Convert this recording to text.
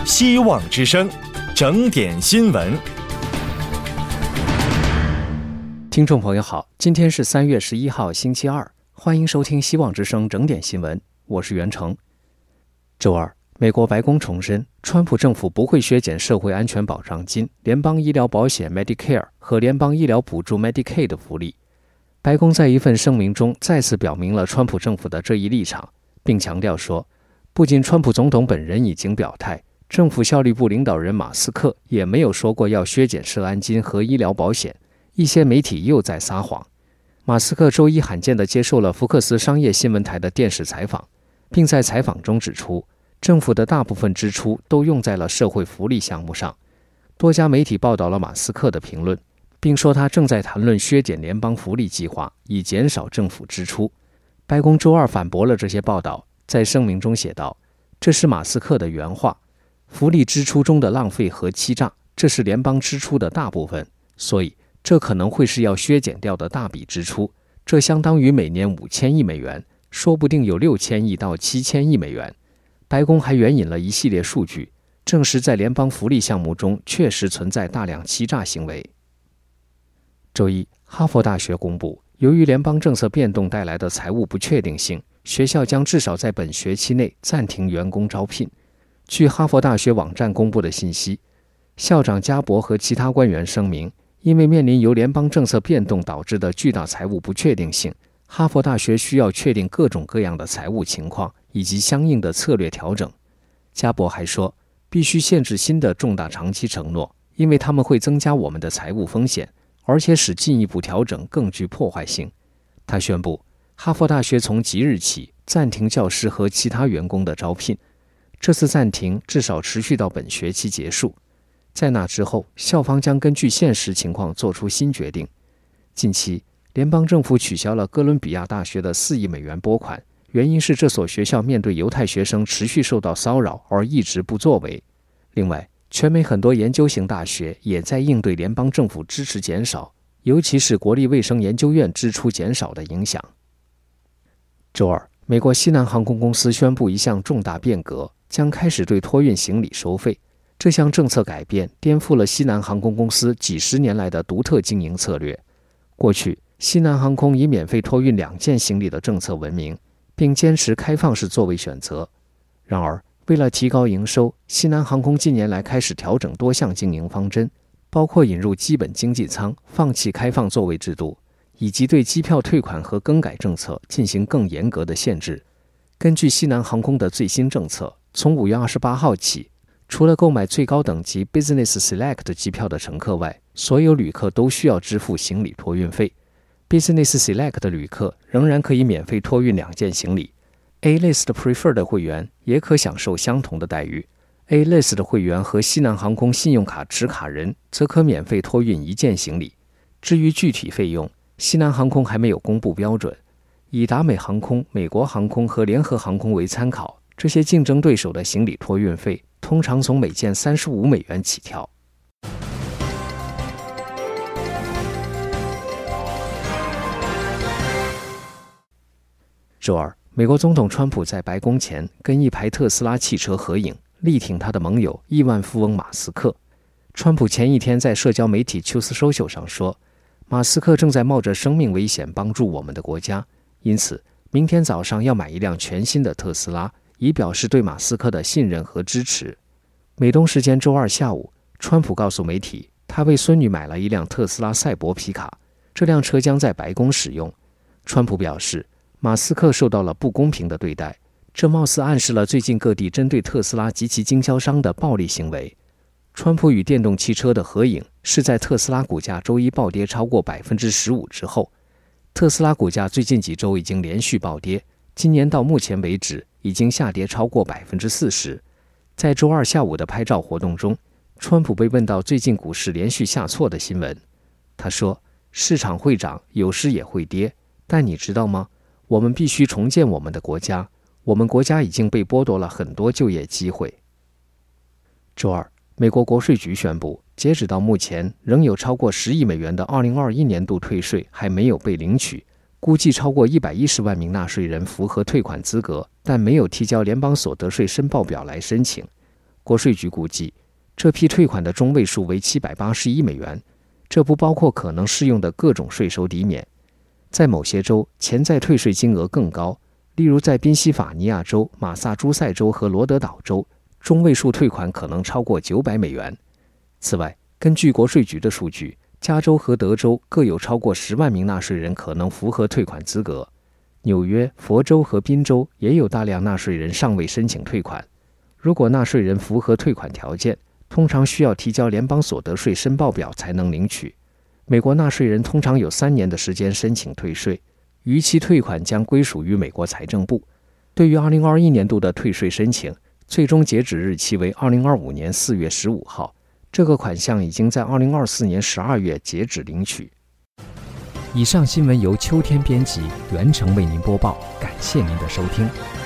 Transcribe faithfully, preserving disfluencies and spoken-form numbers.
希望之声，整点新闻。 听众朋友好，今天是三月十一号星期二，欢迎收听希望之声整点新闻，我是袁成。周二，美国白宫重申，川普政府不会削减社会安全保障金、联邦医疗保险 Medicare 和联邦医疗补助 Medicaid 的福利。白宫在一份声明中再次表明了川普政府的这一立场，并强调说，不仅川普总统本人已经表态，政府效率部领导人马斯克也没有说过要削减社安金和医疗保险，一些媒体又在撒谎。马斯克周一罕见地接受了福克斯商业新闻台的电视采访，并在采访中指出，政府的大部分支出都用在了社会福利项目上。多家媒体报道了马斯克的评论，并说他正在谈论削减联邦福利计划，以减少政府支出。白宫周二反驳了这些报道，在声明中写道，这是马斯克的原话，福利支出中的浪费和欺诈，这是联邦支出的大部分，所以这可能会是要削减掉的大笔支出，这相当于每年五千亿美元，说不定有六千亿到七千亿美元。白宫还援引了一系列数据，证实在联邦福利项目中确实存在大量欺诈行为。周一，哈佛大学公布，由于联邦政策变动带来的财务不确定性，学校将至少在本学期内暂停员工招聘。据哈佛大学网站公布的信息，校长加伯和其他官员声明，因为面临由联邦政策变动导致的巨大财务不确定性，哈佛大学需要确定各种各样的财务情况以及相应的策略调整。加伯还说，必须限制新的重大长期承诺，因为他们会增加我们的财务风险，而且使进一步调整更具破坏性。他宣布，哈佛大学从即日起暂停教师和其他员工的招聘，这次暂停至少持续到本学期结束。在那之后，校方将根据现实情况做出新决定。近期，联邦政府取消了哥伦比亚大学的四亿美元拨款，原因是这所学校面对犹太学生持续受到骚扰而一直不作为。另外，全美很多研究型大学也在应对联邦政府支持减少，尤其是国立卫生研究院支出减少的影响。周二，美国西南航空公司宣布一项重大变革，将开始对托运行李收费。这项政策改变颠覆了西南航空公司几十年来的独特经营策略。过去，西南航空以免费托运两件行李的政策闻名，并坚持开放式座位选择。然而，为了提高营收，西南航空近年来开始调整多项经营方针，包括引入基本经济舱、放弃开放座位制度，以及对机票退款和更改政策进行更严格的限制。根据西南航空的最新政策，从五月二十八号起，除了购买最高等级 Business Select 机票的乘客外，所有旅客都需要支付行李托运费。Business Select 的旅客仍然可以免费托运两件行李。A-List Preferred 的会员也可享受相同的待遇。A-List 的会员和西南航空信用卡持卡人则可免费托运一件行李。至于具体费用，西南航空还没有公布标准。以达美航空、美国航空和联合航空为参考，这些竞争对手的行李托运费通常从每件三十五美元起跳。周二，美国总统川普在白宫前跟一排特斯拉汽车合影，力挺他的盟友亿万富翁马斯克。川普前一天在社交媒体 Truth Social 上说，马斯克正在冒着生命危险帮助我们的国家，因此明天早上要买一辆全新的特斯拉，以表示对马斯克的信任和支持。美东时间周二下午，川普告诉媒体，他为孙女买了一辆特斯拉赛博皮卡，这辆车将在白宫使用。川普表示，马斯克受到了不公平的对待，这貌似暗示了最近各地针对特斯拉及其经销商的暴力行为。川普与电动汽车的合影是在特斯拉股价周一暴跌超过 百分之十五 之后。特斯拉股价最近几周已经连续暴跌，今年到目前为止已经下跌超过 百分之四十。 在周二下午的拍照活动中，川普被问到最近股市连续下挫的新闻。他说，市场会涨，有时也会跌，但你知道吗？我们必须重建我们的国家，我们国家已经被剥夺了很多就业机会。周二，美国国税局宣布，截止到目前，仍有超过十亿美元的二零二一年度退税还没有被领取，估计超过一百一十万名纳税人符合退款资格，但没有提交联邦所得税申报表来申请。 国税局估计，这批退款的中位数为七百八十一美元，这不包括可能适用的各种税收抵免。在某些州，潜在退税金额更高，例如在宾夕法尼亚州、马萨诸塞州和罗德岛州，中位数退款可能超过九百美元。此外，根据国税局的数据，加州和德州各有超过十万名纳税人可能符合退款资格。纽约、佛州和宾州也有大量纳税人尚未申请退款。如果纳税人符合退款条件，通常需要提交联邦所得税申报表才能领取。美国纳税人通常有三年的时间申请退税，逾期退款将归属于美国财政部。对于二零二一年度的退税申请，最终截止日期为二零二五年四月十五号，这个款项已经在二零二四年十二月截止领取。以上新闻由秋天编辑，袁成为您播报，感谢您的收听。